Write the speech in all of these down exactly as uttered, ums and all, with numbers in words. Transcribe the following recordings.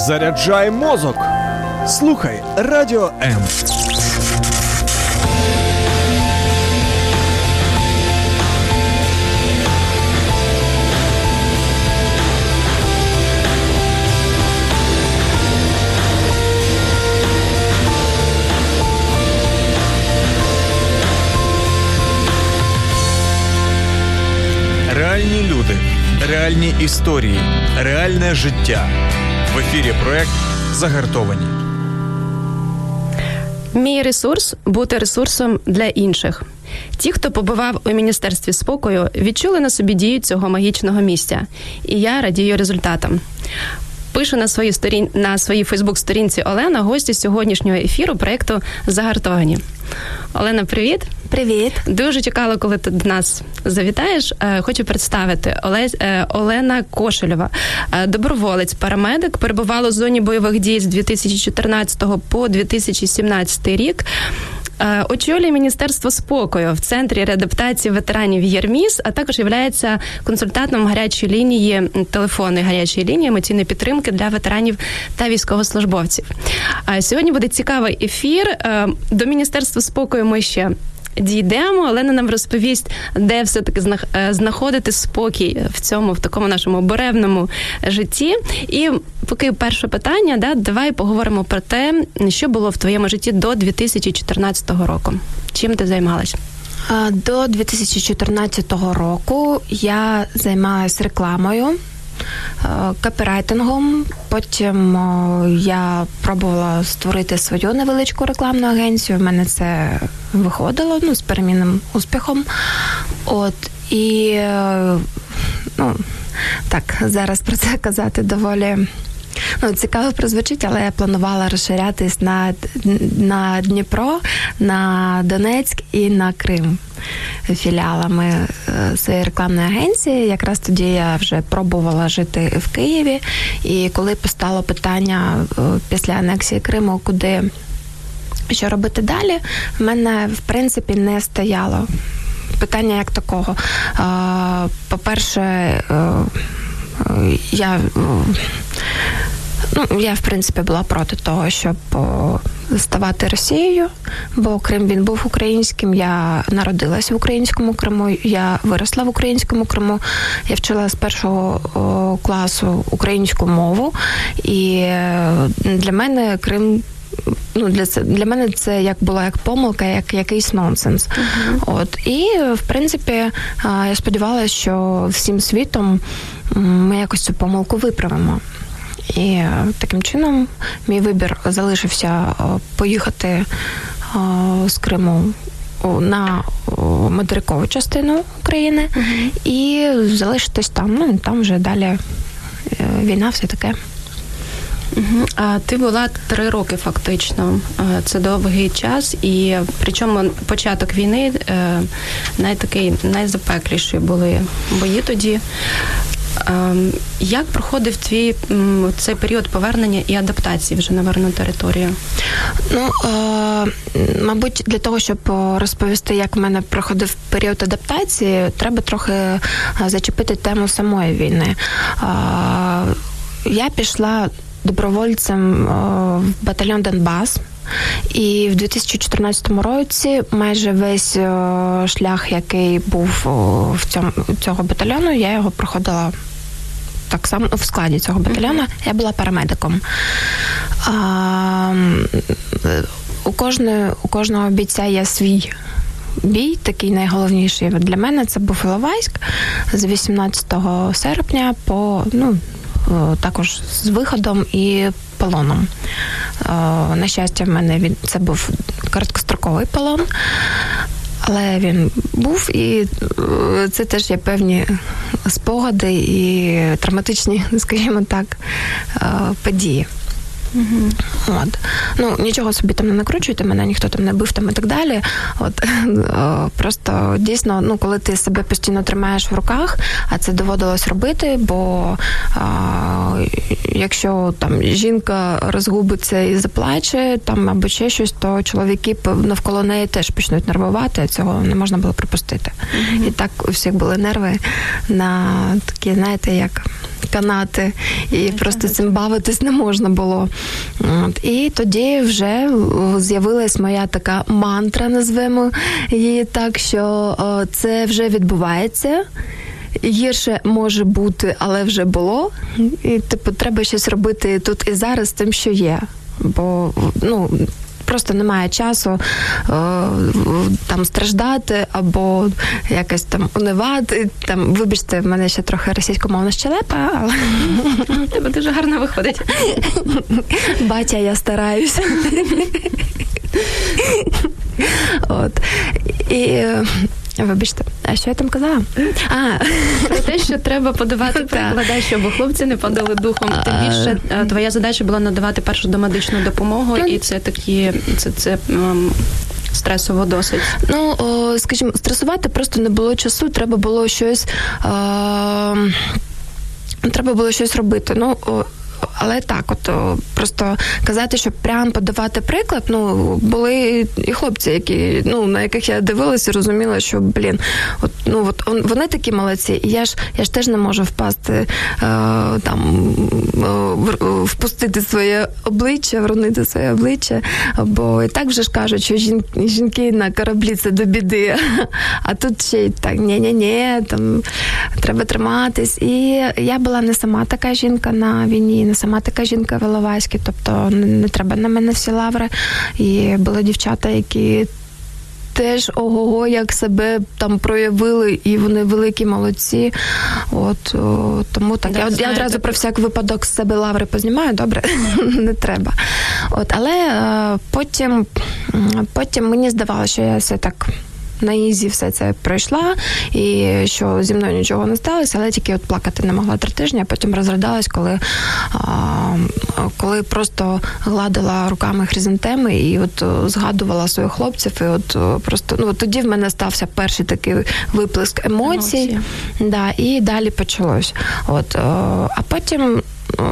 Заряджай мозок. Слухай Радіо М. Реальні люди, реальні історії, реальне життя. В ефірі проект «Загартовані». Мій ресурс – бути ресурсом для інших. Ті, хто побував у Міністерстві спокою, відчули на собі дію цього магічного місця. І я радію результатам. Пише на своїй сторін... на своїй фейсбук-сторінці Олена, гості сьогоднішнього ефіру проєкту «Загартовані». Олена, привіт. Привіт. Дуже чекала, коли ти до нас завітаєш. Хочу представити. Олена Кошельова, доброволець, парамедик, перебувала у зоні бойових дій з дві тисячі чотирнадцятого по дві тисячі сімнадцятий рік. Очолює Міністерство спокою в Центрі реадаптації ветеранів ЄРМІС, а також є консультантом гарячої лінії, телефонної гарячої лінії емоційної підтримки для ветеранів та військовослужбовців. Сьогодні буде цікавий ефір. До Міністерства спокою ми ще дійдемо. Олена нам розповість, де все-таки знаходити спокій в цьому, в такому нашому буревному житті. І поки перше питання, да, давай поговоримо про те, що було в твоєму житті до дві тисячі чотирнадцятого року. Чим ти займалась? До дві тисячі чотирнадцятого року я займалась рекламою, копірайтингом. Потім я пробувала створити свою невеличку рекламну агенцію. В мене це виходило, ну, з перемінним успіхом. От, і, ну, так, зараз про це казати доволі, ну, цікаво прозвучить, але я планувала розширятись на, на Дніпро, на Донецьк і на Крим філіалами своєї рекламної агенції. Якраз тоді я вже пробувала жити в Києві. І коли постало питання після анексії Криму, куди, що робити далі, в мене, в принципі, не стояло питання як такого. По-перше, я... Ну, я, в принципі, була проти того, щоб ставати Росією, бо Крим, він був українським, я народилась в українському Криму, я виросла в українському Криму, я вчила з першого класу українську мову, і для мене Крим, ну, для, для мене це як була як помилка, як якийсь нонсенс. Uh-huh. От. І, в принципі, я сподівалася, що всім світом ми якось цю помилку виправимо. І таким чином мій вибір залишився поїхати з Криму на материкову частину України uh-huh. і залишитись там. Ну, там вже далі війна, все таке. Uh-huh. А ти була три роки фактично. Це довгий час, і причому початок війни найтакий, найзапекліші були бої тоді. Як проходив твій цей період повернення і адаптації вже на верну територію? Ну, е, мабуть, для того, щоб розповісти, як в мене проходив період адаптації, треба трохи зачепити тему самої війни. Е, я пішла добровольцем в батальйон Донбас. І в дві тисячі чотирнадцятому році майже весь шлях, який був в цьому, цього батальйону, я його проходила так само в складі цього батальйону. Я була парамедиком. А, у, кожної, у кожного бійця є свій бій, такий найголовніший. Для мене це був Іловайськ з вісімнадцятого серпня по, ну, також з виходом і полоном. На щастя, в мене він, це був короткостроковий полон, але він був, і це теж є певні спогади і травматичні, скажімо так, події. Угу. От. Ну, нічого собі там не накручуйте, мене ніхто там не бив там і так далі. От. Просто дійсно, ну, коли ти себе постійно тримаєш в руках, а це доводилось робити, бо а, якщо там жінка розгубиться і заплаче, там або ще щось, то чоловіки навколо неї теж почнуть нервувати, а цього не можна було припустити. Угу. І так у всіх були нерви на такі, знаєте, як канати, і я просто цим бавитись не можна було. От. І тоді вже з'явилась моя така мантра, назвемо її так, що о, це вже відбувається. Гірше може бути, але вже було. І, типу, треба щось робити тут і зараз з тим, що є. Бо, ну, просто немає часу е, там страждати або якось там унивати. Там, вибачте, в мене ще трохи російськомовна щелепа, але... Тебе дуже гарно виходить. Батя, я стараюся. От. І... Вибачте, а що я там казала? А, про те, що треба подавати приклади, щоб хлопці не падали духом. Тим більше твоя задача була надавати першу домедичну допомогу, і це такі, це, це ем, стресово досить. Ну, о, скажімо, стресувати просто не було часу, треба було щось, е, треба було щось робити. Ну, о, але так, от просто казати, що прям подавати приклад, ну, були і хлопці, які, ну, на яких я дивилася і розуміла, що, блін, от, ну, от он, вони такі молодці, і я ж, я ж теж не можу впасти, е, там, е, впустити своє обличчя, вронити своє обличчя, бо і так вже ж кажуть, що жін, жінки на кораблі це до біди, а тут ще й так, ні-ні-ні, там, треба триматись. І я була не сама така жінка на війні, не сама така жінка в Іловайську, тобто не, не треба на мене всі лаври. І були дівчата, які теж ого-го, як себе там проявили, і вони великі молодці. От, о, тому так. Да, я, я одразу про всяк випадок з себе лаври познімаю, добре? Не треба. От, але е, потім, потім мені здавалося, що я все так на ізі все це пройшла, і що зі мною нічого не сталося, але тільки от плакати не могла три тижні, а потім розридалась, коли, а, коли просто гладила руками хризантеми і от згадувала своїх хлопців, і от просто, ну, от тоді в мене стався перший такий виплеск емоцій, емоції. Да, і далі почалось. От, а потім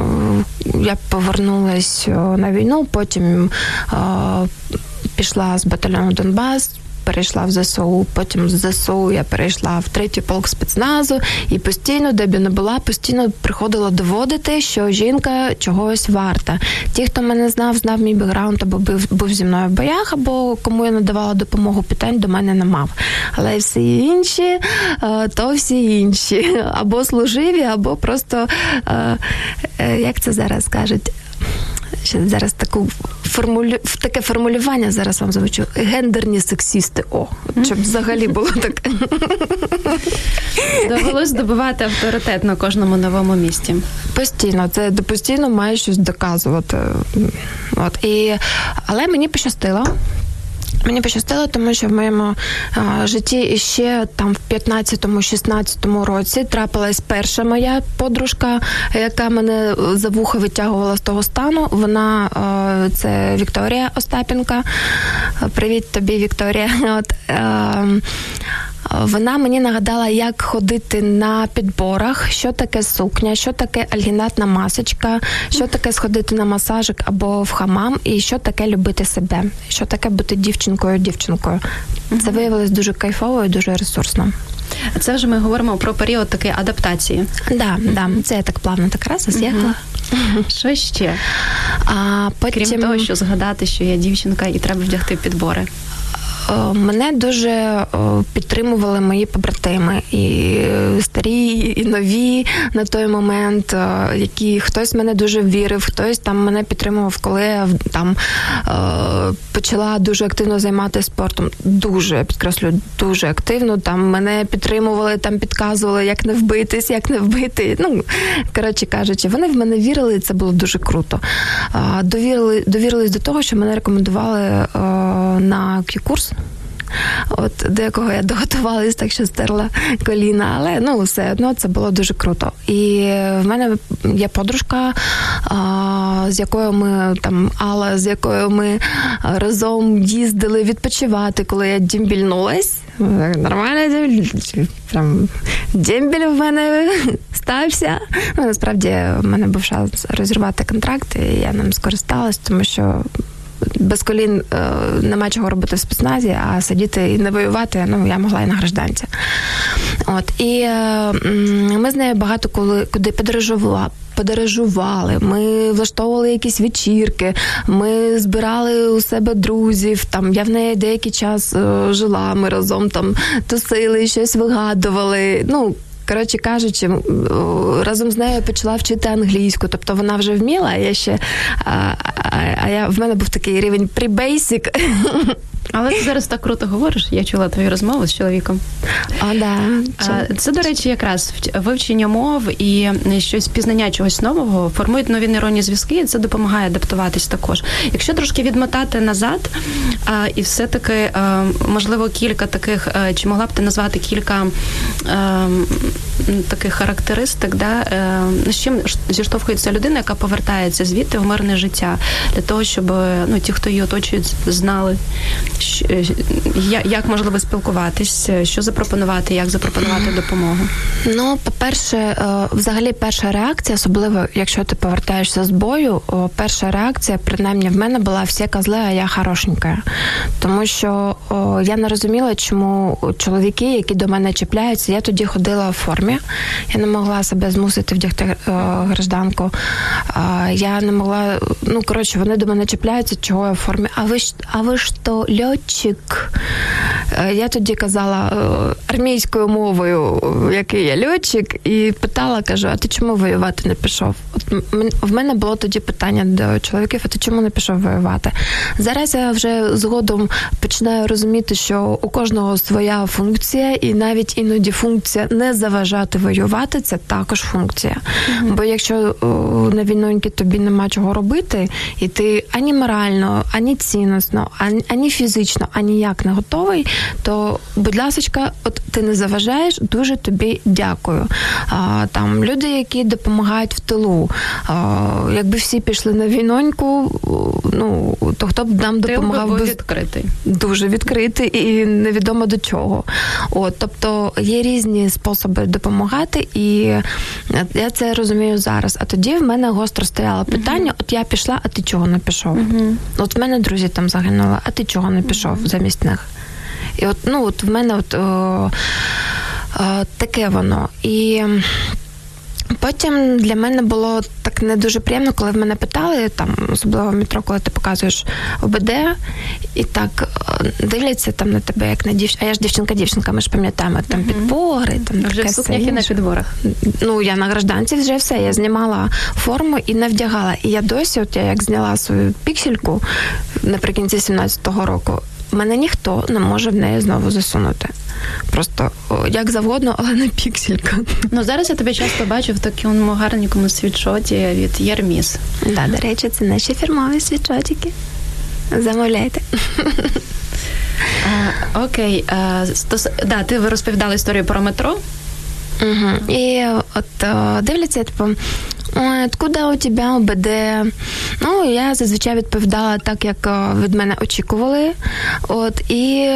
я повернулась на війну, потім пішла з батальйону Донбас, перейшла в ЗСУ, потім з ЗСУ я перейшла в третій полк спецназу, і постійно, де б я не була, постійно приходила доводити, що жінка чогось варта. Ті, хто мене знав, знав мій бекграунд, або був, був зі мною в боях, або кому я надавала допомогу, питань до мене не мав. Але всі інші, то всі інші. Або служиві, або просто, як це зараз кажуть, зараз таку формулю... таке формулювання зараз вам звучу. Гендерні сексісти. О, щоб взагалі було таке. Довелось здобувати авторитет на кожному новому місці. Постійно. Це постійно має щось доказувати. От. І... Але мені пощастило. Мені пощастило, тому що в моєму а, житті ще там в п'ятнадцятому-шістнадцятому році трапилась перша моя подружка, яка мене за вуха витягувала з того стану. Вона, а, це Вікторія Остапенко. Привіт тобі, Вікторія. От, а, вона мені нагадала, як ходити на підборах, що таке сукня, що таке альгінатна масочка, що таке сходити на масажик або в хамам, і що таке любити себе, що таке бути дівчинкою-дівчинкою. Це виявилось дуже кайфово і дуже ресурсно. Це вже ми говоримо про період такої адаптації. Так, да, да. Це я так плавно так раз і з'їхала. Що ще? А потім... Крім того, що згадати, що я дівчинка і треба вдягти підбори. Мене дуже підтримували мої побратими, і старі, і нові на той момент, які хтось мене дуже вірив, хтось там мене підтримував, коли я там почала дуже активно займатися спортом. Дуже, я підкреслю, дуже активно. Там мене підтримували, там підказували, як не вбитись, як не вбити. Ну, коротше кажучи, вони в мене вірили, і це було дуже круто. Довірили, довірились до того, що мене рекомендували на Q-курс. От, до якого я доготувалась, так що стерла коліна, але ну все одно це було дуже круто. І в мене є подружка, а, з якою ми там Алла, з якою ми разом їздили відпочивати, коли я дімбільнулась. Нормально, прям дембель в мене стався. Ну, насправді в мене був шанс розірвати контракт, і я ним скористалась, тому що без колін е, нема чого робити в спецназі, а сидіти і не воювати, ну, я могла і на гражданці. От, і е, ми з нею багато коли, куди подорожували. подорожували, ми влаштовували якісь вечірки, ми збирали у себе друзів, там, я в неї деякий час е, жила, ми разом там тусили, щось вигадували, ну, коротше кажучи, разом з нею почала вчити англійську, тобто вона вже вміла, а я ще, а, а, а я, в мене був такий рівень pre-basic. Але ти зараз так круто говориш, я чула твою розмову з чоловіком. О, да. Це, до речі, якраз вивчення мов і щось пізнання чогось нового формують нові нейронні зв'язки, і це допомагає адаптуватись також. Якщо трошки відмотати назад, і все-таки, можливо, кілька таких, чи могла б ти назвати кілька таких характеристик, да, з чим зіштовхується людина, яка повертається звідти в мирне життя, для того, щоб, ну, ті, хто її оточують, знали, як можливо спілкуватись, що запропонувати, як запропонувати допомогу? Ну, по-перше, взагалі перша реакція, особливо якщо ти повертаєшся з бою, перша реакція, принаймні в мене була «всі козли, а я хорошенька». Тому що я не розуміла, чому чоловіки, які до мене чіпляються, я тоді ходила в формі, я не могла себе змусити вдягти гражданку, я не могла, ну, коротше, вони до мене чіпляються, чого я в формі, а ви, а ви ж то льотчик. Я тоді казала армійською мовою, який я льотчик, і питала, кажу, а ти чому воювати не пішов? От в мене було тоді питання до чоловіків, а ти чому не пішов воювати? Зараз я вже згодом починаю розуміти, що у кожного своя функція, і навіть іноді функція не заважати воювати, це також функція. Mm-hmm. Бо якщо о, на війноньки тобі нема чого робити, і ти ані морально, ані цінносно, ані, ані фізично, ані як не готовий, то, будь ласочка, от ти не заважаєш, дуже тобі дякую. А, там люди, які допомагають в тилу, а, якби всі пішли на війноньку, ну, то хто б нам допомагав? Тил би був відкритий. Дуже відкритий і невідомо до чого. От, тобто є різні способи допомагати, і я це розумію зараз. А тоді в мене гостро стояло питання, uh-huh. от я пішла, а ти чого не пішов? Uh-huh. От в мене друзі там загинули, а ти чого не пішов uh-huh. замість них? І от, ну, от в мене от, о, о, таке воно. І потім для мене було так не дуже приємно, коли в мене питали, там, особливо в метро, коли ти показуєш ОБД, і так дивляться там на тебе, як на дівчинку. А я ж дівчинка-дівчинка, ми ж пам'ятаємо, там, uh-huh. підбори, там, вже таке в сукнях і на підборах. Ну, я на гражданці вже все, я знімала форму і не вдягала. І я досі, от я як зняла свою піксельку наприкінці сімнадцятого року, мене ніхто не може в неї знову засунути. Просто о, як завгодно, але не пікселька. Ну, зараз я тебе часто бачу в такому гарненькому світшоті від Єрміс. Да, до речі, це наші фірмові світшотики. Замовляйте. А, окей. А, стос... да, ти розповідала історію про метро. Угу. І от о, дивляться, типу, откуда у тебе ОБД? Ну, я зазвичай відповідала так, як від мене очікували. От, і...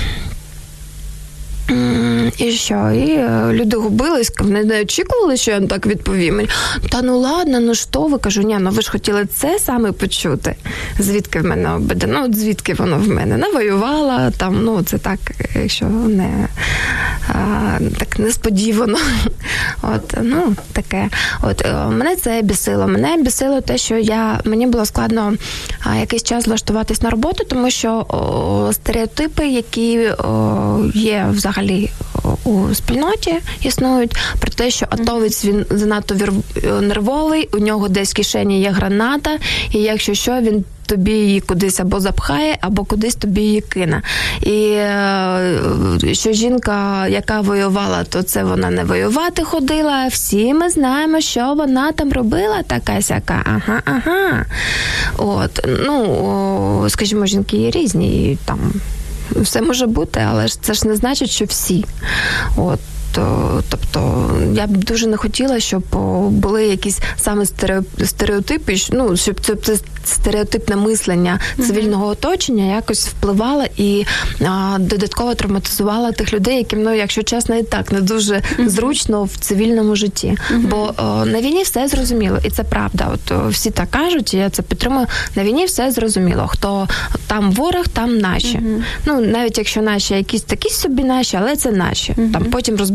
І що? І люди губились, вони не очікували, що я так відповім. Та ну ладно, ну що ви? Кажу, ні, ну ви ж хотіли це саме почути. Звідки в мене ОБД? Ну, от звідки воно в мене? Навоювала, там, ну, це так, якщо не а, так несподівано. От, ну, таке. От, мене це бісило. Мене бісило те, що я, мені було складно а, якийсь час влаштуватись на роботу, тому що о, стереотипи, які о, є взагалі взагалі у спільноті існують, про те, що атовець, він занадто нервовий, у нього десь в кишені є граната, і якщо що, він тобі її кудись або запхає, або кудись тобі її кине. І що жінка, яка воювала, то це вона не воювати ходила. Всі ми знаємо, що вона там робила, така-сяка. Ага, ага. От, ну, скажімо, жінки є різні, і там все може бути, але ж це ж не значить, що всі. От. Тобто я б дуже не хотіла, щоб були якісь саме стереотипи, ну, щоб це стереотипне мислення цивільного оточення якось впливало і а, додатково травматизувало тих людей, яким, ну, якщо чесно, і так не дуже зручно в цивільному житті. Бо о, на війні все зрозуміло, і це правда. От о, всі так кажуть, і я це підтримую. На війні все зрозуміло. Хто там ворог, там наші. Ну, навіть якщо наші якісь такі собі наші, але це наші. Там потім розберемося.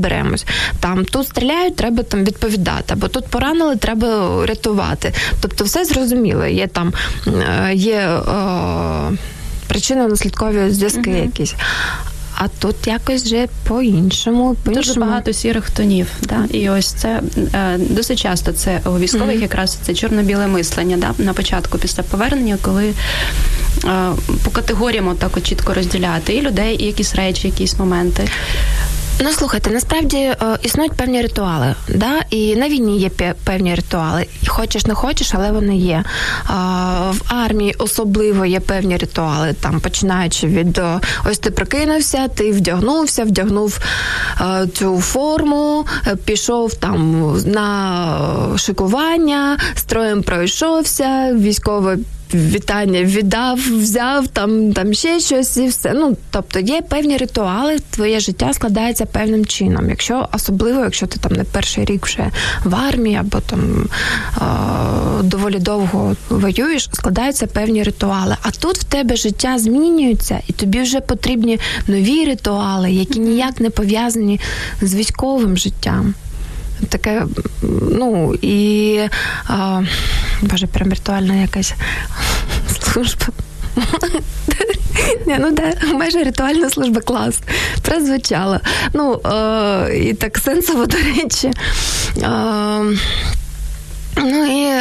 розберемось. Там тут стріляють, треба там відповідати, або тут поранили, треба рятувати. Тобто все зрозуміло. Є там є е, причинно-наслідкові зв'язки uh-huh. якісь. А тут якось вже по-іншому. по-іншому. Дуже багато сірих тонів. Да? І ось це е, досить часто це у військових mm-hmm. якраз це чорно-біле мислення. Да? На початку, після повернення, коли е, по категоріям отак от чітко розділяти і людей, і якісь речі, якісь моменти. Ну, слухайте, насправді е, існують певні ритуали, да? І на війні є певні ритуали. Хочеш, не хочеш, але вони є. Е, в армії особливо є певні ритуали, там, починаючи від е, ось ти прокинувся, ти вдягнувся, вдягнув е, цю форму, е, пішов там на шикування, строєм пройшовся, військове вітання віддав, взяв, там, там ще щось і все. Ну, тобто є певні ритуали, твоє життя складається певним чином. Якщо, особливо, якщо ти там не перший рік вже в армії, або там е- доволі довго воюєш, складаються певні ритуали. А тут в тебе життя змінюється, і тобі вже потрібні нові ритуали, які ніяк не пов'язані з військовим життям. Таке, ну, і, а, боже, прям ритуальна якась служба. Не, ну, да, майже ритуальна служба, клас. Прозвучала. Ну, е, і так сенсово, до речі. Е, ну, і...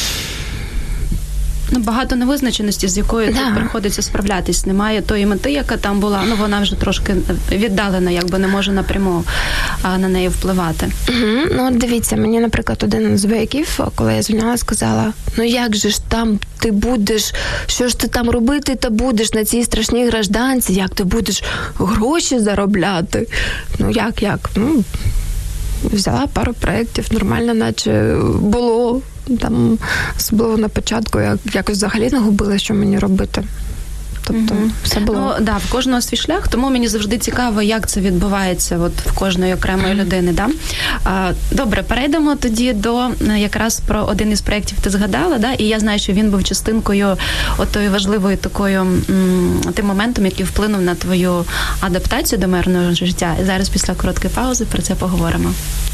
Ну, багато невизначеності, з якою да. тут приходиться справлятись. Немає тої мети, яка там була. Ну, вона вже трошки віддалена, якби не може напряму а, на неї впливати. Угу. Ну, дивіться, мені, наприклад, один з вояків, коли я звільняла, сказала, ну як же ж там ти будеш, що ж ти там робити та будеш на цій страшній гражданці, як ти будеш гроші заробляти? Ну, як, як? Ну, взяла пару проєктів, нормально наче було. Там, особливо на початку, я якось взагалі не губила, що мені робити. Тобто, mm-hmm. все було. Ну, да, в кожного свій шлях, тому мені завжди цікаво, як це відбувається от, в кожної окремої mm-hmm. людини. Да? А, добре, перейдемо тоді до, якраз про один із проєктів ти згадала, да? І я знаю, що він був частинкою отою важливою такою, м, тим моментом, який вплинув на твою адаптацію до мирного життя. І зараз після короткої паузи про це поговоримо.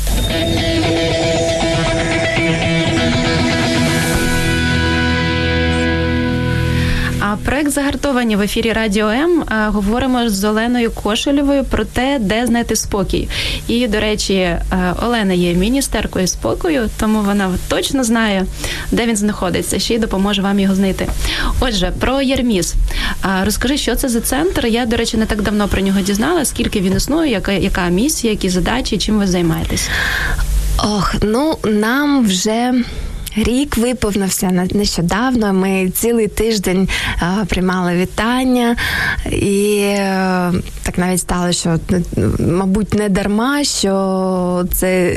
А проект «Загартовані» в ефірі Радіо М. Говоримо з Оленою Кошелєвою про те, де знайти спокій. І, до речі, Олена є міністеркою спокою, тому вона точно знає, де він знаходиться, ще й допоможе вам його знайти. Отже, про Єрміс. Розкажи, що це за центр? Я, до речі, не так давно про нього дізнала, скільки він існує, яка, яка місія, які задачі, чим ви займаєтесь? Ох, ну, нам вже... Рік виповнився нещодавно, ми цілий тиждень а, приймали вітання, і а, так навіть стало, що, мабуть, не дарма, що це,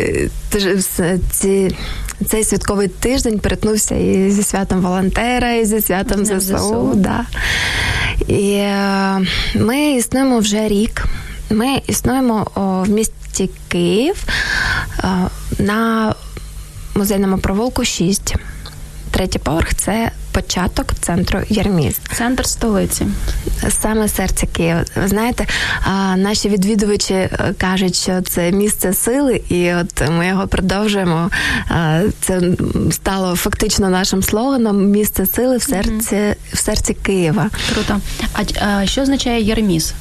ці, цей святковий тиждень перетнувся і зі святом волонтера, і зі святом зе се у. Да. І а, ми існуємо вже рік. Ми існуємо о, в місті Київ а, на Музейному провулку шість. Третій поверх – це початок центру Єрміс. Центр столиці. Саме серце Києва. Ви знаєте, наші відвідувачі кажуть, що це місце сили, і от ми його продовжуємо. Це стало фактично нашим слоганом «Місце сили в серці, mm-hmm. в серці Києва». Круто. А що означає Єрміс?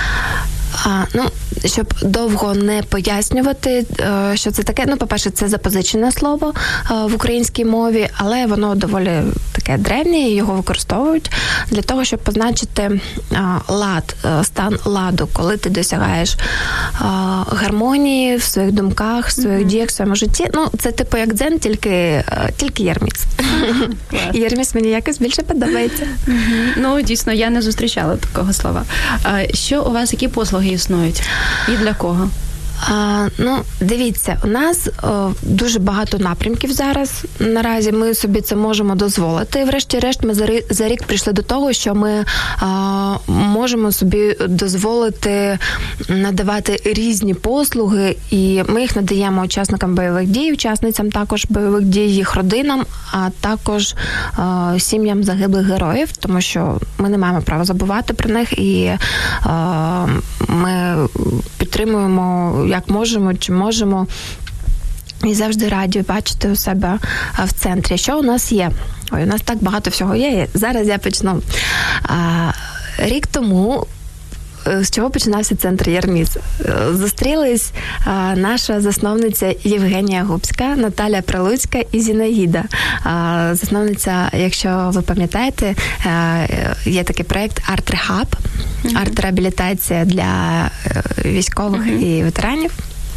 А, ну, щоб довго не пояснювати, що це таке. Ну, по-перше, це запозичене слово в українській мові, але воно доволі таке древнє, і його використовують для того, щоб позначити лад, стан ладу, коли ти досягаєш гармонії в своїх думках, в своїх mm-hmm. діях, в своєму житті. Ну, це типу як дзен, тільки, тільки Єрміс. І Єрміс мені якось більше подобається. Mm-hmm. Ну, дійсно, я не зустрічала такого слова. Що у вас, які послуги існують? І для кого? А, ну, дивіться, у нас о, дуже багато напрямків зараз. Наразі ми собі це можемо дозволити. Врешті-решт ми за, за рік прийшли до того, що ми а, можемо собі дозволити надавати різні послуги, і ми їх надаємо учасникам бойових дій, учасницям також бойових дій, їх родинам, а також а, сім'ям загиблих героїв, тому що ми не маємо права забувати про них, і а, ми підтримуємо підтримуємо, як можемо, чи можемо. І завжди раді бачити у себе в центрі. Що у нас є? Ой, у нас так багато всього є. Зараз я почну. Рік тому, з чого починався центр Ярміс? Зустрілись наша засновниця Євгенія Губська, Наталя Прилуцька і Зінаїда. Засновниця, якщо ви пам'ятаєте, є такий проєкт «Арт-рехаб», mm-hmm. арт-реабілітація для військових mm-hmm. і ветеранів.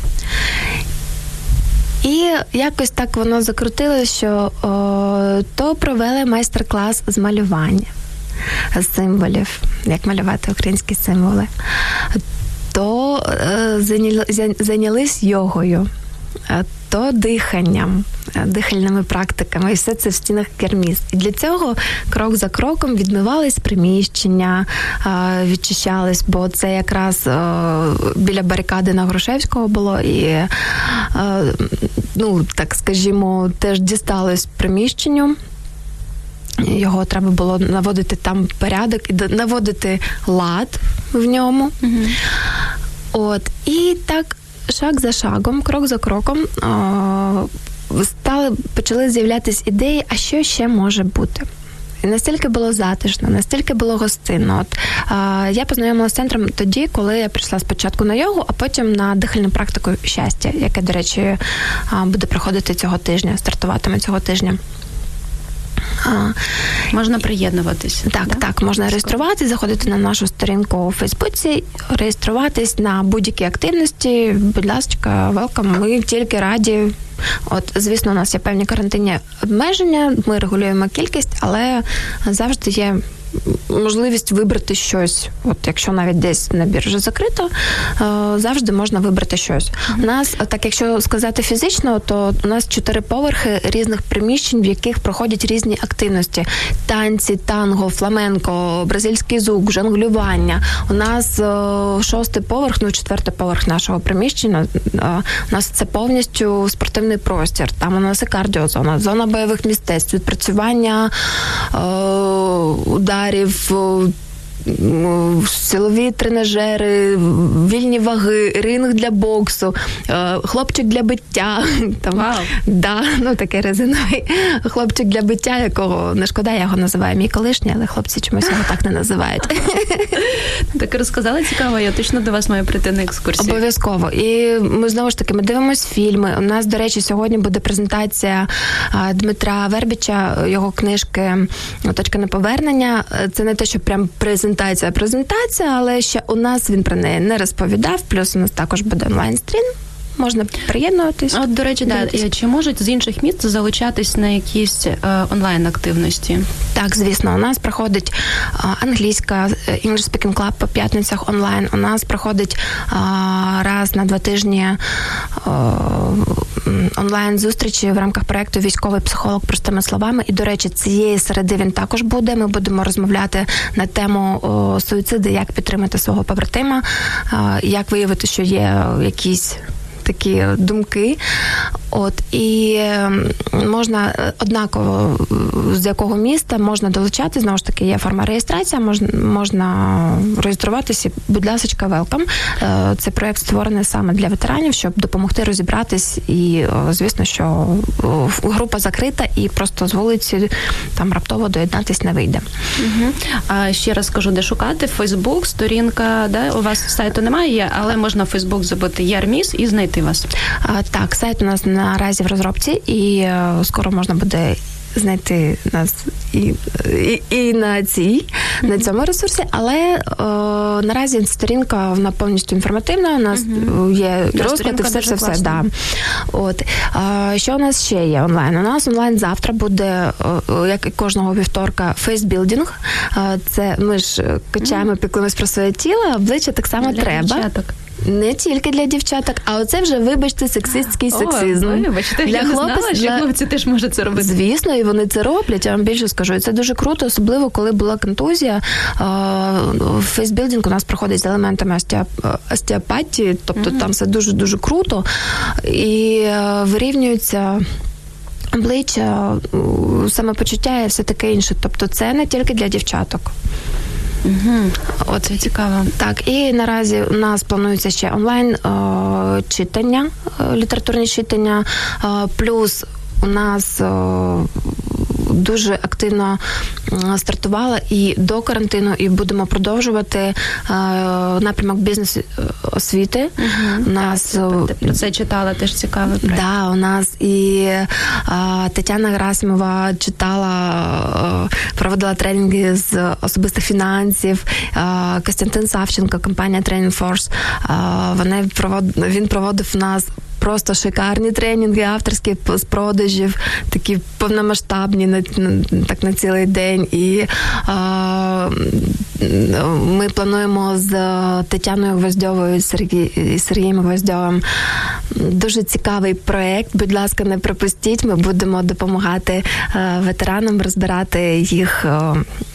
І якось так воно закрутилося, що о, то провели майстер-клас з малювання, з символів, як малювати українські символи, то е, зайняли, зайнялись йогою, то диханням, дихальними практиками, і все це в стінах Ярміс. І для цього крок за кроком відмивались приміщення, відчищались, бо це якраз біля барикади на Грушевського було, і, ну, так скажімо, теж дісталось приміщенню. Його треба було наводити там порядок і наводити лад в ньому. Mm-hmm. От. І так шаг за шагом, крок за кроком стали, почали з'являтися ідеї, а що ще може бути. І настільки було затишно, настільки було гостинно. От, а, я познайомилася з центром тоді, коли я прийшла спочатку на йогу, а потім на дихальну практику щастя, яке, до речі, буде проходити цього тижня, стартуватиме цього тижня. А, можна приєднуватись. Так, да? так, можна реєструватись, заходити на нашу сторінку у Фейсбуці, реєструватись на будь-які активності. Будь ласка, велкам, ми тільки раді. От, звісно, у нас є певні карантинні обмеження, ми регулюємо кількість, але завжди є можливість вибрати щось. От якщо навіть десь набір вже закрито, завжди можна вибрати щось. У нас, так якщо сказати фізично, то у нас чотири поверхи різних приміщень, в яких проходять різні активності. Танці, танго, фламенко, бразильський звук, жонглювання. У нас шостий поверх, ну четвертий поверх нашого приміщення. У нас це повністю спортивний простір. Там у нас і кардіозона, зона бойових мистецтв, відпрацювання ударів, силові тренажери, вільні ваги, ринг для боксу, хлопчик для биття. Там, Вау! Да, ну такий резиновий хлопчик для биття, якого, не шкода, я його називаю мій колишній, але хлопці чомусь його так не називають. Так розказали, цікаво, я точно до вас маю прийти на екскурсію. Обов'язково. І ми, знову ж таки, ми дивимось фільми. У нас, до речі, сьогодні буде презентація Дмитра Вербіча, його книжки «Точка неповернення». Це не те, що прям презентація, презентація, але ще у нас він про неї не розповідав, плюс у нас також буде онлайн-стрім. Можна приєднуватись. От, до речі, да, чи можуть з інших міст залучатись на якісь е, онлайн-активності? Так, звісно. У нас проходить а, англійська English Speaking Club по п'ятницях онлайн. У нас проходить а, раз на два тижні а, онлайн-зустрічі в рамках проєкту «Військовий психолог простими словами». І, до речі, цієї середи він також буде. Ми будемо розмовляти на тему о, суїциду, як підтримати свого побратима, а, як виявити, що є якісь такі думки. От, і можна однаково з якого міста можна долучати, знову ж таки, є форма реєстрації, можна, можна реєструватися, будь ласка, welcome. Цей проєкт створений саме для ветеранів, щоб допомогти розібратись, і, звісно, що група закрита, і просто з вулиці там раптово доєднатись не вийде. Угу. А ще раз скажу, де шукати. Фейсбук, сторінка, да? У вас сайту немає, але можна в Фейсбук забити Ярміс і знайти вас. А, так, сайт у нас наразі в розробці, і е, скоро можна буде знайти нас і, і, і на цій, mm-hmm. на цьому ресурсі, але е, наразі сторінка, вона повністю інформативна, у нас mm-hmm. є розклад і все-все-все. Да. От. Е, що у нас ще є онлайн? У нас онлайн завтра буде, е, як і кожного вівторка, фейсбілдинг. Е, це ми ж качаємо, mm-hmm. піклуємось про своє тіло, обличчя так само для треба. Дівчаток. Не тільки для дівчаток, а оце вже, вибачте, сексистський О, сексизм. Вибачте, я не знала, що для... хлопці теж можуть це робити. Звісно, і вони це роблять, я вам більше скажу. І це дуже круто, особливо, коли була контузія. Фейсбілдинг у нас проходить з елементами остеопатії, тобто mm-hmm. там все дуже-дуже круто. І вирівнюється обличчя, самопочуття і все таке інше. Тобто це не тільки для дівчаток. Угу. О, це цікаво. Так, і наразі у нас планується ще онлайн о, читання, о, літературні читання, о, плюс у нас о, дуже активно стартувала і до карантину, і будемо продовжувати е, напрямок бізнес-освіти. Угу. У нас, так, ти про це читала, теж цікаво. Да, у нас і е, Тетяна Герасимова читала, е, проводила тренінги з особистих фінансів, е, Костянтин Савченко, компанія Training Force, е, вони провод, він проводив у нас просто шикарні тренінги, авторські з продажів, такі повномасштабні, на, на, так на цілий день. І а, ми плануємо з Тетяною Гвоздьовою і Сергій, Сергієм Гвоздьовим дуже цікавий проєкт. Будь ласка, не пропустіть. Ми будемо допомагати а, ветеранам розбирати їх, а,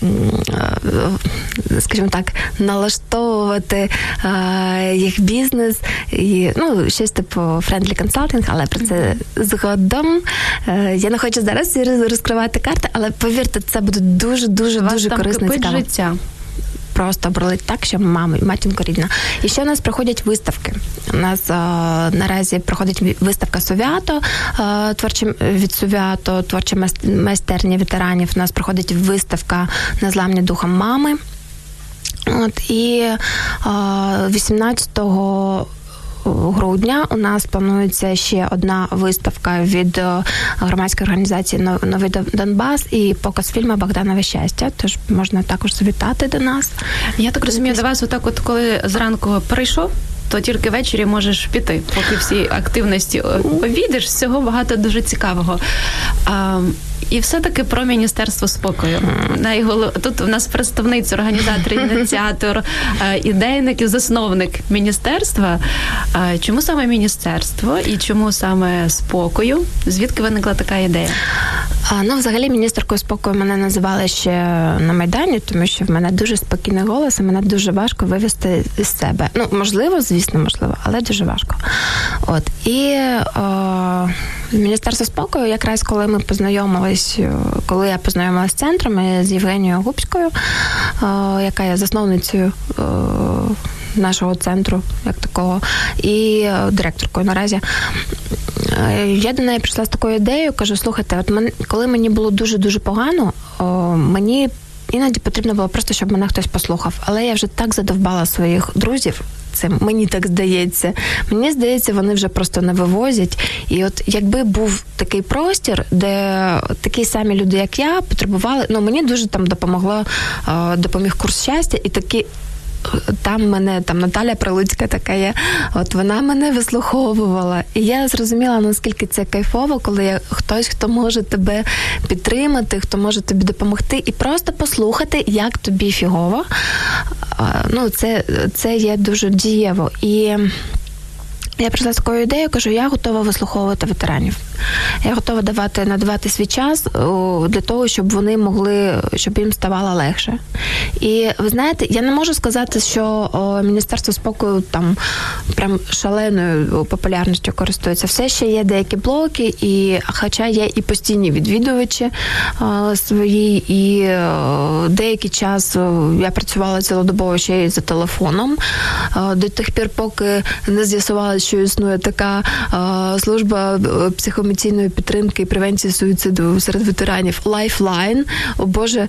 скажімо так, налаштовувати а, їх бізнес. І, ну, щось типу friendly consulting, але про це згодом. Я не хочу зараз розкривати карти, але повірте, це буде дуже-дуже дуже корисно і цікаво. Життя. Просто бролить так, що мама, матінко рідна. І ще у нас проходять виставки. У нас а, наразі проходить виставка Совято, а, творчі, від Совято, творча майстерня ветеранів. У нас проходить виставка «Незламні духом мами». От, і а, вісімнадцятого грудня у нас планується ще одна виставка від громадської організації «Новий Донбас» і показ фільму «Богданове щастя». Тож можна також завітати до нас. Я так розумію, до вас отак от, коли зранку прийшов, то тільки ввечері можеш піти, поки всі активності обійдеш, всього багато дуже цікавого. А, і все-таки про Міністерство спокою. Найголов... Тут у нас представниця, організатор, ініціатор, ідейник і засновник міністерства. Чому саме міністерство і чому саме спокою? Звідки виникла така ідея? А, ну, взагалі, міністеркою спокою мене називали ще на Майдані, тому що в мене дуже спокійний голос, і мене дуже важко вивести з себе. Ну, можливо, звісно, можливо, але дуже важко. От. І о, Міністерство спокою, якраз коли ми познайомились, коли я познайомилась з центром, з Євгенією Губською, о, яка є засновницею о, нашого центру, як такого, і директоркою наразі. Я до неї прийшла з такою ідеєю, кажу, слухайте, от мен, коли мені було дуже-дуже погано, о, мені іноді потрібно було просто, щоб мене хтось послухав. Але я вже так задовбала своїх друзів, це мені так здається. Мені здається, вони вже просто не вивозять. І от якби був такий простір, де такі самі люди, як я, потребували, ну, мені дуже там допомогло, допоміг курс щастя, і такі там мене, там Наталя Прилуцька така є, от вона мене вислуховувала. І я зрозуміла, наскільки це кайфово, коли є хтось, хто може тебе підтримати, хто може тобі допомогти і просто послухати, як тобі фігово. Ну, це, це є дуже дієво. І я прийшла з такою ідеєю, кажу, я готова вислуховувати ветеранів. Я готова давати, надавати свій час о, для того, щоб вони могли, щоб їм ставало легше. І ви знаєте, я не можу сказати, що о, Міністерство спокою там прям шаленою популярністю користується. Все ще є деякі блоки, і, хоча є і постійні відвідувачі о, свої, і о, деякий час о, я працювала цілодобово ще й за телефоном. О, до тих пір, поки не з'ясувала, що існує така о, служба психоемоційної підтримки і превенції суїциду серед ветеранів Lifeline. О Боже,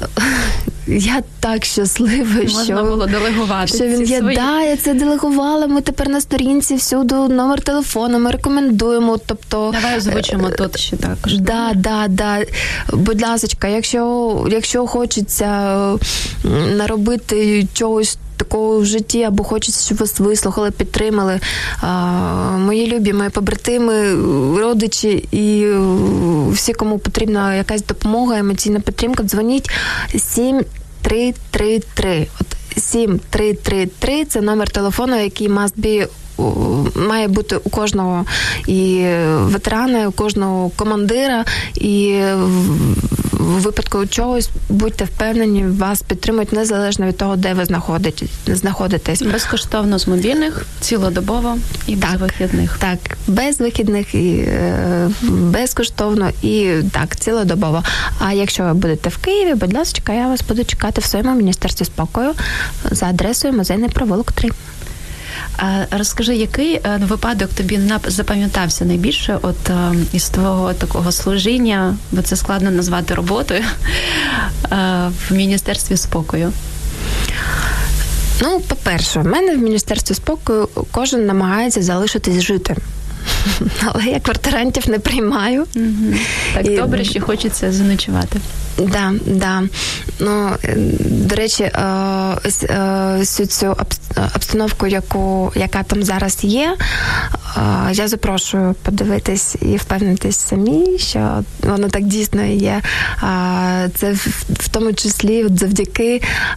я так щаслива, Можна що, було делегувати що він є. Свої... Да, я це делегувала. Ми тепер на сторінці всюди номер телефону, ми рекомендуємо. Тобто, давай озвучимо тут ще також. Да, да, да. Будь ласочка, якщо, якщо хочеться наробити чогось такого в житті, або хочеться, щоб вас вислухали, підтримали. А, мої любі, мої побратими, родичі і всі, кому потрібна якась допомога, емоційна підтримка, дзвоніть сім три три три. От сім три три три – це номер телефону, який must be має бути у кожного і ветерана, у кожного командира, і в випадку чогось, будьте впевнені, вас підтримують незалежно від того, де ви знаходитесь. Безкоштовно з мобільних, цілодобово і без так, вихідних. Так, без вихідних і е, безкоштовно і так, цілодобово. А якщо ви будете в Києві, будь ласка, я вас буду чекати в своєму Міністерстві спокою за адресою Музейний провулок три. Розкажи, який випадок тобі запам'ятався найбільше от із твого такого служіння, бо це складно назвати роботою, в Міністерстві спокою? Ну, по-перше, в мене в Міністерстві спокою кожен намагається залишитись жити. Але я квартирантів не приймаю. Угу. Так і... добре, що хочеться заночувати. Да, да. Ну, до речі, ось всю цю обстановку, яку, яка там зараз є, я запрошую подивитись і впевнитись самі, що воно так дійсно є. Це в тому числі завдяки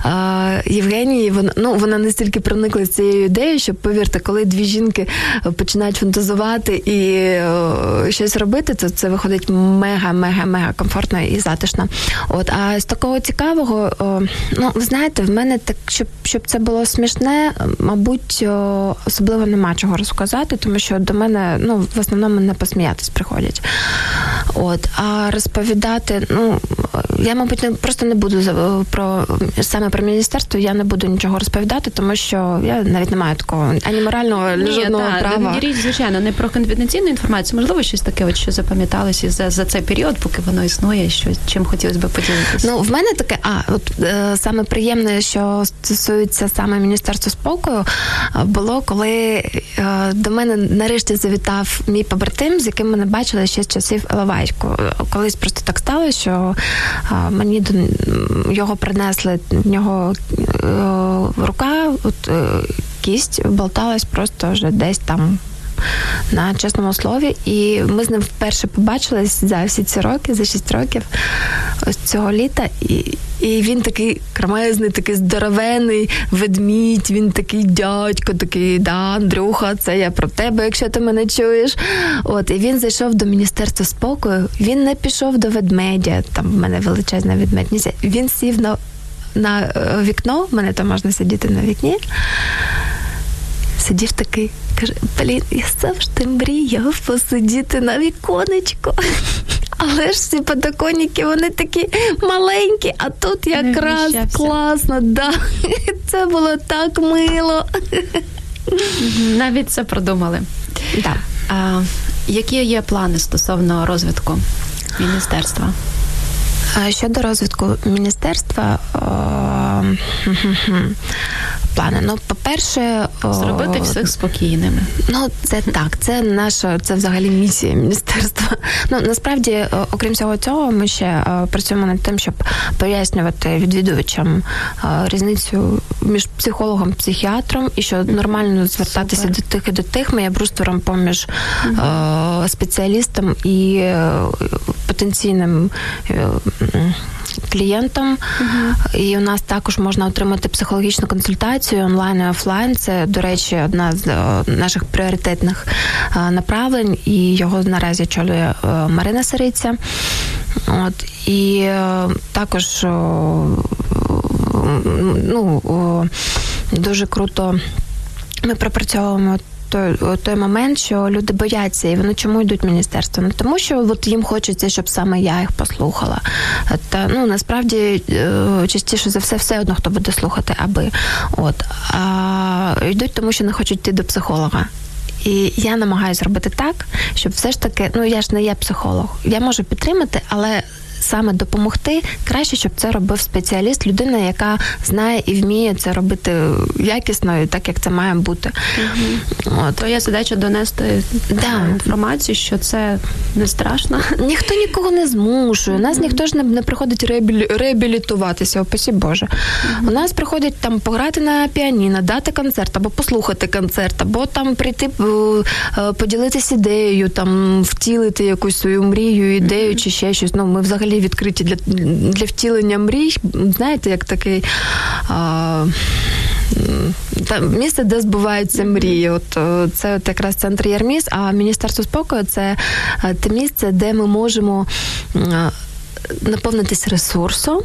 Євгенії, вона, ну, вона настільки проникла цією ідеєю, що, повірте, коли дві жінки починають фантазувати і щось робити, то це виходить мега-мега-мега комфортно і затишно. От, а з такого цікавого, ну, ви знаєте, в мене так, щоб, щоб це було смішне, мабуть, особливо нема чого розказати, тому що до мене, ну, в основному не посміятись приходять. От, а розповідати, ну, я, мабуть, не, просто не буду про, саме про міністерство, я не буду нічого розповідати, тому що я навіть не маю такого ані морального, ані жодного та, права. Ні, річ, звичайно, не про конфіденційну інформацію, можливо, щось таке, от, що запам'яталося за, за цей період, поки воно існує, що, чим хотілося б поділитися. Ну, в мене таке, а, от е, саме приємне, що стосується саме Міністерства спокою, було, коли е, до мене нарешті завітав мій побратим, з яким ми не бачили ще з часів Іловайську. Колись просто так сталося, що е, мені до його принесли, в нього е, рука, от, е, кість болталась просто вже десь там на чесному слові, і ми з ним вперше побачились за всі ці роки, за шість років ось цього літа, і, і він такий кремезний, такий здоровений ведмідь, він такий дядько, такий, да, Андрюха, це я про тебе, якщо ти мене чуєш. От, і він зайшов до Міністерства спокою, він не пішов до ведмедя, там в мене величезна ведмедниця, він сів на, на вікно, в мене там можна сидіти на вікні, сидів такий, каже, блін, я завжди мріяв посидіти на віконечку. Але ж ці подоконники, вони такі маленькі, а тут якраз класно, да. Це було так мило. Навіть це продумали. Да. А які є плани стосовно розвитку міністерства? Щодо розвитку міністерства, плани. Ну, по-перше... Зробити всіх спокійними. Ну, це так. Це наша, це взагалі місія міністерства. Ну, насправді, окрім всього цього, ми ще працюємо над тим, щоб пояснювати відвідувачам різницю між психологом і психіатром, і що нормально звертатися Супер. до тих і до тих. Ми є бруствером поміж uh-huh. спеціалістом і потенційним клієнтам. Uh-huh. І у нас також можна отримати психологічну консультацію онлайн і офлайн. Це, до речі, одна з наших пріоритетних направлень, і його наразі очолює Марина Сириця. От, і також ну, дуже круто ми пропрацьовуємо той, той момент, що люди бояться, і вони чому йдуть в міністерство? Не тому, що от їм хочеться, щоб саме я їх послухала. Та, ну, насправді, частіше за все, все одно, хто буде слухати, аби. От. А йдуть тому, що не хочуть йти до психолога. І я намагаюся зробити так, щоб все ж таки, ну, я ж не є психолог. Я можу підтримати, але саме допомогти, краще, щоб це робив спеціаліст, людина, яка знає і вміє це робити якісно, і так, як це має бути. Угу. От. Твоя задача донести да. інформацію, що це не страшно. Ніхто нікого не змушує. Нас угу. ніхто ж не, не приходить реабілі... реабілітуватися, опасі Боже. Угу. У нас приходять там пограти на піаніно, дати концерт, або послухати концерт, або там прийти поділитися ідеєю, там втілити якусь свою мрію, ідею угу. чи ще щось. Ну, ми взагалі відкриті для, для втілення мрій, знаєте, як такий а, там, місце, де збуваються мрії. От, це от якраз центр Єрміс, а Міністерство спокою – це те місце, де ми можемо наповнитись ресурсом,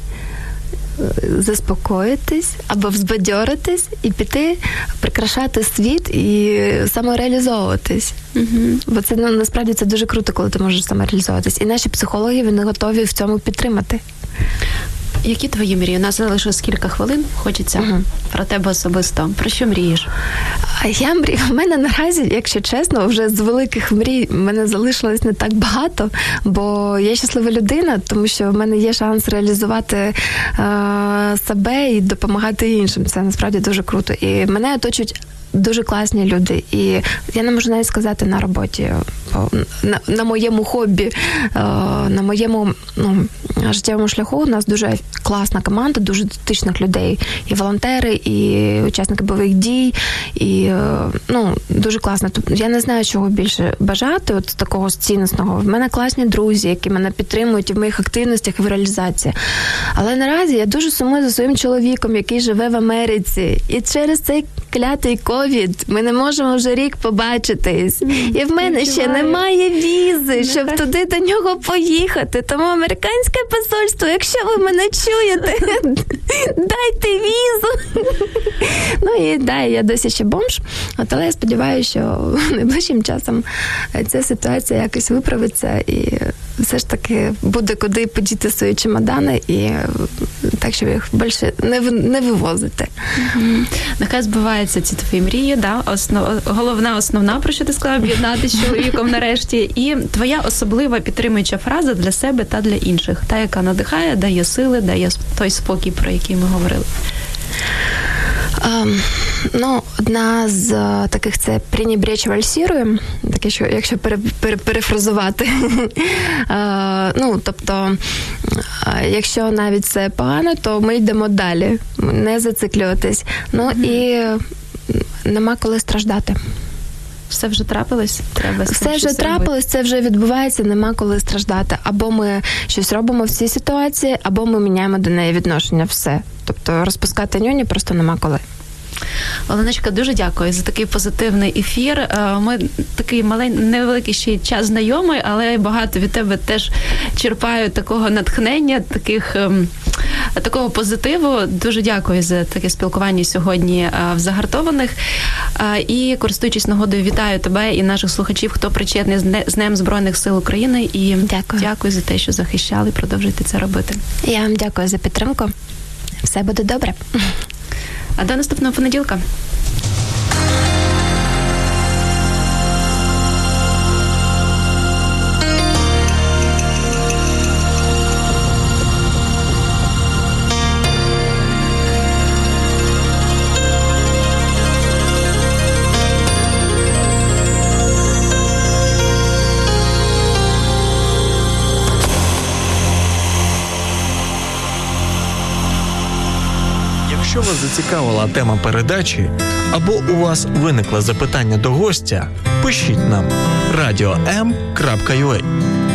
заспокоїтись або взбадьоритись і піти прикрашати світ і самореалізовуватись. Угу. Бо це, ну, насправді це дуже круто, коли ти можеш самореалізовуватись. І наші психологи, вони готові в цьому підтримати. Які твої мрії? У нас залишилось кілька хвилин. Хочеться угу. про тебе особисто. Про що мрієш? Я мрію. У мене наразі, якщо чесно, вже з великих мрій мене залишилось не так багато, бо я щаслива людина, тому що в мене є шанс реалізувати е- себе і допомагати іншим. Це насправді дуже круто. І мене оточують дуже класні люди. І я не можу навіть сказати на роботі, на, на моєму хобі, на моєму, ну, життєвому шляху у нас дуже класна команда, дуже дотичних людей. І волонтери, і учасники бойових дій, і, ну, дуже класно. Я не знаю, чого більше бажати, от такого цінностного. В мене класні друзі, які мене підтримують і в моїх активностях, і в реалізації. Але наразі я дуже сумую за своїм чоловіком, який живе в Америці. І через цей клятий ковід ми не можемо вже рік побачитись. І в мене ще немає візи, щоб туди до нього поїхати. Тому американське посольство, якщо ви мене чуєте, дайте візу. Ну і да, я досі ще бомж. От, але я сподіваюся, що найближчим часом ця ситуація якось виправиться і все ж таки буде куди подіти свої чемодани і так, щоб їх більше не, не вивозити. Mm-hmm. Нехай збиваються ці твої мрії, да? Основ... головна, основна, про що ти сказала, об'єднатися з чоловіком нарешті. І твоя особлива підтримуюча фраза для себе та для інших, та, яка надихає, дає сили, дає той спокій, про який ми говорили. Um, ну, одна з uh, таких це «пренебречь вальсируем», таке, що, якщо пере, пере, перефразувати. uh, ну, тобто, uh, якщо навіть це погано, то ми йдемо далі, не зациклюватись. Ну, mm-hmm. і нема коли страждати. Все вже трапилось? Треба Все вже трапилось, це вже відбувається, нема коли страждати. Або ми щось робимо в цій ситуації, або ми міняємо до неї відношення. Все. Тобто розпускати нюні просто нема коли. Оленочка, дуже дякую за такий позитивний ефір. Ми такий маленький, невеликий ще час знайомий, але багато від тебе теж черпаю такого натхнення, таких, такого позитиву. Дуже дякую за таке спілкування сьогодні в Загартованих. І, користуючись нагодою, вітаю тебе і наших слухачів, хто причетний з Днем Збройних сил України. І дякую. Дякую за те, що захищали, продовжуйте це робити. Я вам дякую за підтримку. Все буде добре. А до наступного понеділка. Якщо вас зацікавила тема передачі або у вас виникло запитання до гостя, пишіть нам радіо ем крапка ю а.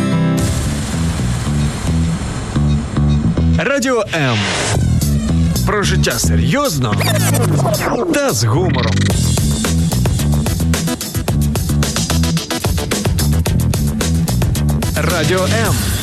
Радіо М. Про життя серйозно та з гумором. Радіо М.